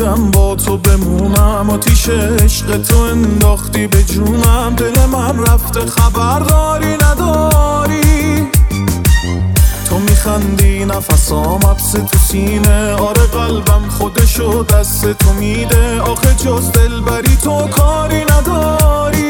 اومدم با تو بمونم، آتیش عشق تو انداختی به جونم. دل من رفته خبرداری نداری، تو میخندی نفسام حبس تو سینه. آره قلبم خودشو دست تو میده، آخه جز دلبری تو کاری نداری.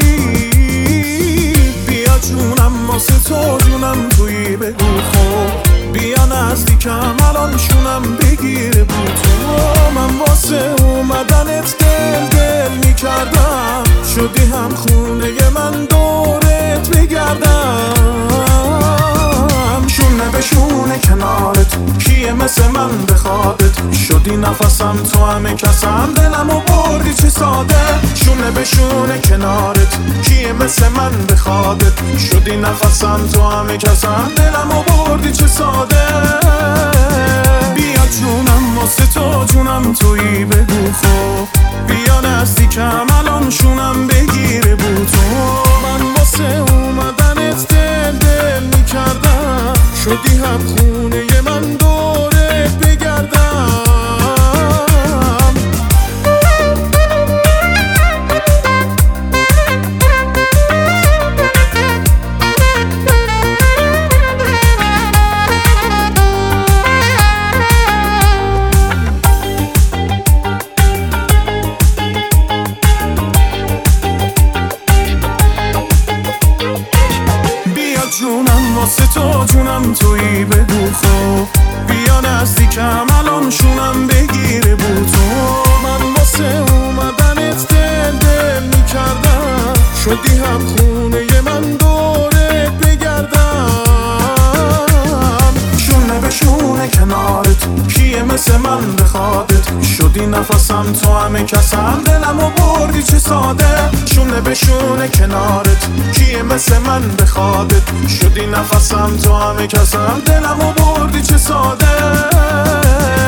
بیا جونم واسه تو جونم تویی بگو خب، بیا نزدیکم الان شونم بگیر بو تو. من واسه اومدنت دل میکردم، شدی هم خونه من دورت بگردم. شونه به شونه کنارت، کیه مثل من بخوادت؟ شدی نفسم تو همه کسم، دلمو بردی چه ساده. شونه به شونه کنارت، کیه مثل من بخوادت؟ شدی نفسم تو همه کسم، دلمو بردی چه ساده. بیا جونم واسه تو جونم تویی بگو خب، بیا نزدیکم الان شونم بگیر بو تو. من واسه اومدنت دل میکردم، شدی هم خونه من دورت بگردم. جونم واسه تو جونم تویی بگو خب، بیا نزدیکم الان شونم بگیر بو تو. من واسه اومدنت دل میکردم، شدی هم خونه من دورت بگردم. شونه به شونه کنارت، کیه مثل من بخوادت؟ شدی نفسم تو همه کسم، دلمو بردی چه ساده. شونه به شونه کنارت، کیه مثل من بخوادت؟ شدی نفسم تو همه کسم، دلمو بردی چه ساده.